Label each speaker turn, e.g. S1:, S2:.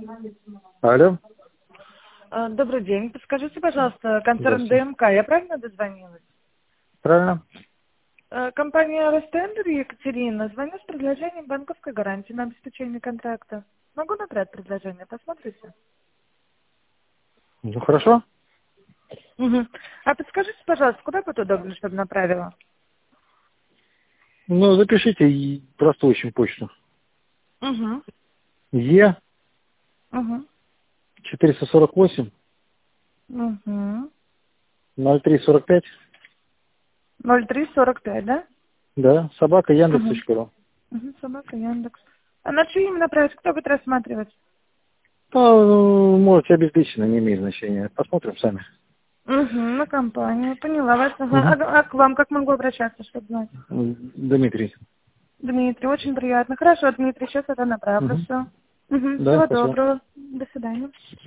S1: Алло.
S2: Добрый день. Подскажите, пожалуйста, концерн
S1: Здравствуйте.
S2: ДМК, я правильно дозвонилась?
S1: Правильно?
S2: Компания Ростендер, Екатерина, звоню с предложением банковской гарантии на обеспечение контракта. Могу набрать предложение, посмотрите.
S1: Ну, хорошо.
S2: Угу. А подскажите, пожалуйста, куда будет удобно, чтобы направила?
S1: Ну, запишите простую очень почту.
S2: Угу.
S1: Е
S2: Угу.
S1: 448
S2: Угу.
S1: 0345,
S2: 0345, да?
S1: да, собака
S2: Угу.
S1: Яндекс.ру.
S2: Угу. Собака Яндекс. А на чьи именно направить? Кто будет рассматривать?
S1: Ну, можете обезличенно, не имеет значения. Посмотрим сами.
S2: Угу. На компанию. Поняла вас. Ага.
S1: Мгм.
S2: А к вам как могу обращаться, чтобы знать?
S1: Дмитрий.
S2: Дмитрий, очень приятно. Хорошо, Дмитрий, сейчас это направлю
S1: Мгм.
S2: все.
S1: Да,
S2: Всего
S1: спасибо.
S2: доброго. До свидания.